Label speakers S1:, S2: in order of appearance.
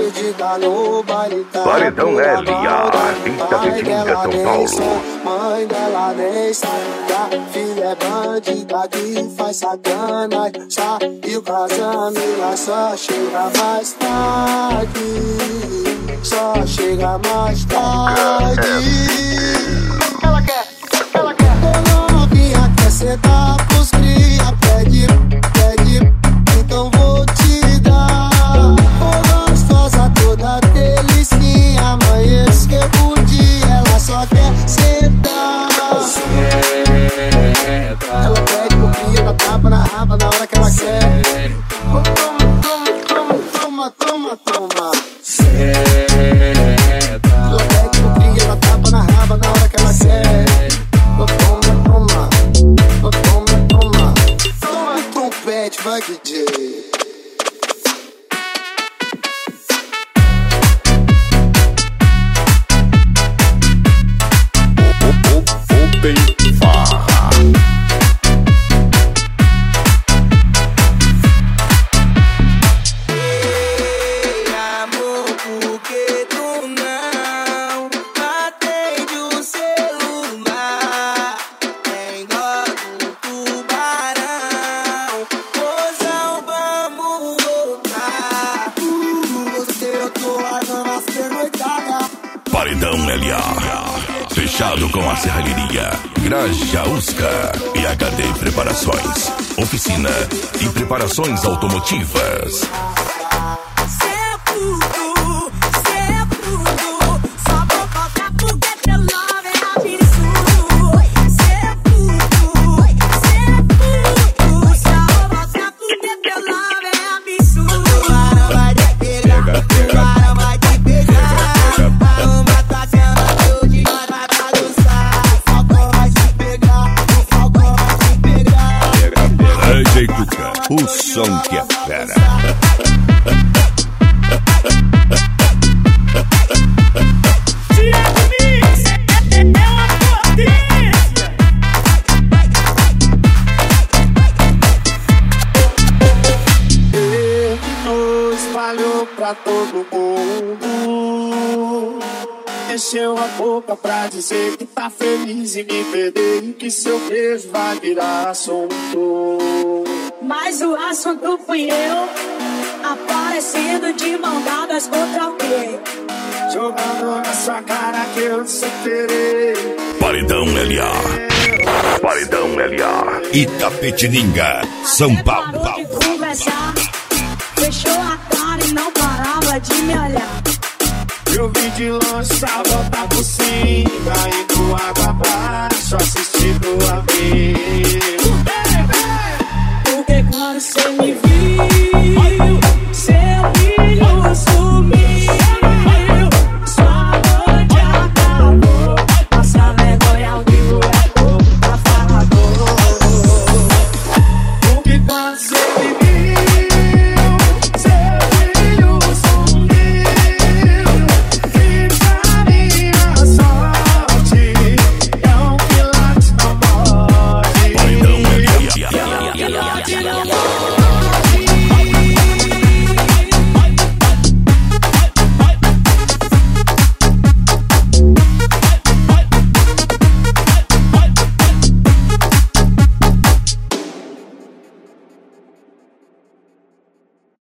S1: perdida no baile, tá?
S2: Paredão L.A. Itapetininga, São Paulo.
S1: Mãe dela nem sabe, a filha é bandida que faz sacanagem. Saiu com as amigas, só chega mais tarde. Só chega mais tarde. Ela quer. Ô novinha, quer sentar pros cria, pede. Então vou te dar. Ô gostosa, toda delicinha. Amanheceu o dia, ela só quer sentar. Ela pede pro cria, dá tapa na raba na hora que ela quer. Toma. Ela pede pro cria, dá tapa na raba na hora que ela quer. Toma o trompete, vai DJ.
S2: Paredão L.A. Fechado com a serralheria Grajausca e HD Preparações. Oficina e preparações automotivas. O som que é fera.
S3: Tiago Mix é uma potência.
S1: Terminou, espalhou pra todo mundo. Encheu a boca pra dizer que tá feliz e me perder, e que seu beijo vai virar assunto.
S3: Mas o assunto fui eu, aparecendo de mão dadas contra alguém,
S1: jogando na sua cara que eu superei.
S2: Paredão L.A. Paredão L.A. Itapetininga, São Paulo.
S3: Parou de conversar, fechou a cara e não parava de me olhar.
S1: Eu vi de longe pra voltar por cima, indo água abaixo, assistindo a ver.
S3: Porque quando cê me